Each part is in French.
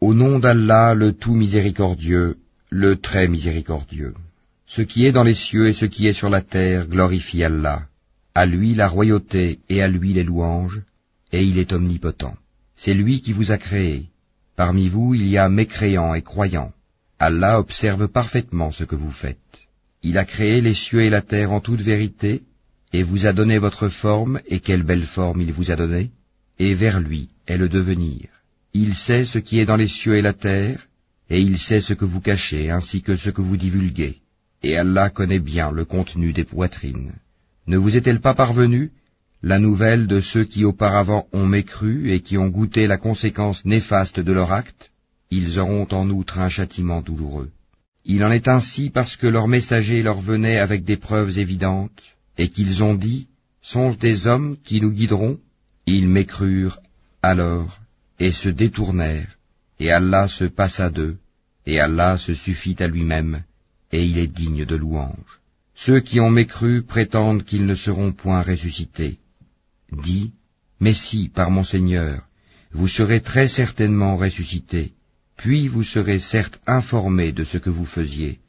Au nom d'Allah, le tout miséricordieux, le très miséricordieux. Ce qui est dans les cieux et ce qui est sur la terre glorifie Allah. À lui la royauté et à lui les louanges, et il est omnipotent. C'est lui qui vous a créé. Parmi vous, il y a mécréants et croyants. Allah observe parfaitement ce que vous faites. Il a créé les cieux et la terre en toute vérité, et vous a donné votre forme, et quelle belle forme il vous a donnée, et vers lui est le devenir. Il sait ce qui est dans les cieux et la terre, et il sait ce que vous cachez, ainsi que ce que vous divulguez. Et Allah connaît bien le contenu des poitrines. Ne vous est-elle pas parvenue la nouvelle de ceux qui auparavant ont mécru et qui ont goûté la conséquence néfaste de leur acte? Ils auront en outre un châtiment douloureux. Il en est ainsi parce que leurs messagers leur venaient avec des preuves évidentes, et qu'ils ont dit, sont-ce des hommes qui nous guideront? Ils mécrurent alors, et se détournèrent, et Allah se passa d'eux, et Allah se suffit à lui-même, et il est digne de louange. Ceux qui ont mécru prétendent qu'ils ne seront point ressuscités. Dis, mais si, par mon Seigneur, vous serez très certainement ressuscités, puis vous serez certes informés de ce que vous faisiez.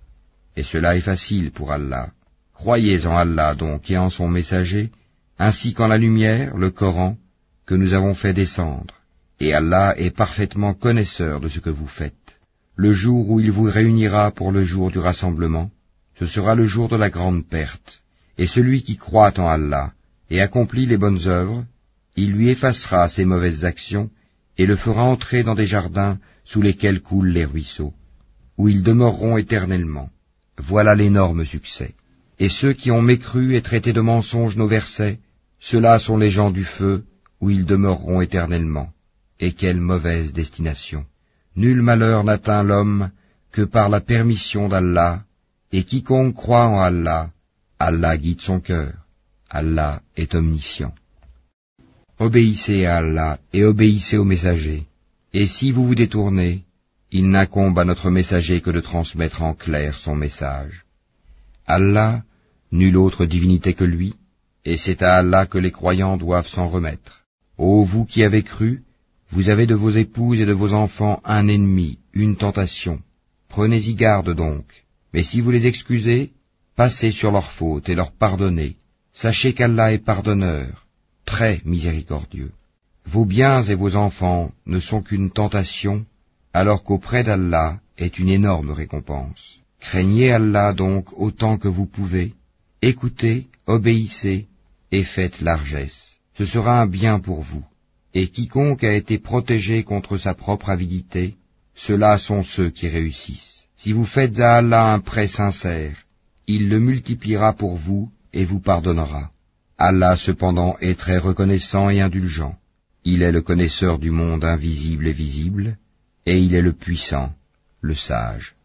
Et cela est facile pour Allah. Croyez en Allah donc et en son messager, ainsi qu'en la lumière, le Coran, que nous avons fait descendre. Et Allah est parfaitement connaisseur de ce que vous faites. Le jour où il vous réunira pour le jour du rassemblement, ce sera le jour de la grande perte. Et celui qui croit en Allah et accomplit les bonnes œuvres, il lui effacera ses mauvaises actions et le fera entrer dans des jardins sous lesquels coulent les ruisseaux, où ils demeureront éternellement. Voilà l'énorme succès. Et ceux qui ont mécru et traité de mensonges nos versets, ceux-là sont les gens du feu, où ils demeureront éternellement. Et quelle mauvaise destination! Nul malheur n'atteint l'homme que par la permission d'Allah, et quiconque croit en Allah, Allah guide son cœur. Allah est omniscient. Obéissez à Allah et obéissez au messager. Et si vous vous détournez, il n'incombe à notre messager que de transmettre en clair son message. Allah, nulle autre divinité que lui, et c'est à Allah que les croyants doivent s'en remettre. Ô vous qui avez cru, vous avez de vos épouses et de vos enfants un ennemi, une tentation. Prenez-y garde donc, mais si vous les excusez, passez sur leurs fautes et leur pardonnez. Sachez qu'Allah est pardonneur, très miséricordieux. Vos biens et vos enfants ne sont qu'une tentation, alors qu'auprès d'Allah est une énorme récompense. Craignez Allah donc autant que vous pouvez, écoutez, obéissez et faites largesse. Ce sera un bien pour vous. Et quiconque a été protégé contre sa propre avidité, ceux-là sont ceux qui réussissent. Si vous faites à Allah un prêt sincère, il le multipliera pour vous et vous pardonnera. Allah cependant est très reconnaissant et indulgent. Il est le connaisseur du monde invisible et visible, et il est le puissant, le sage.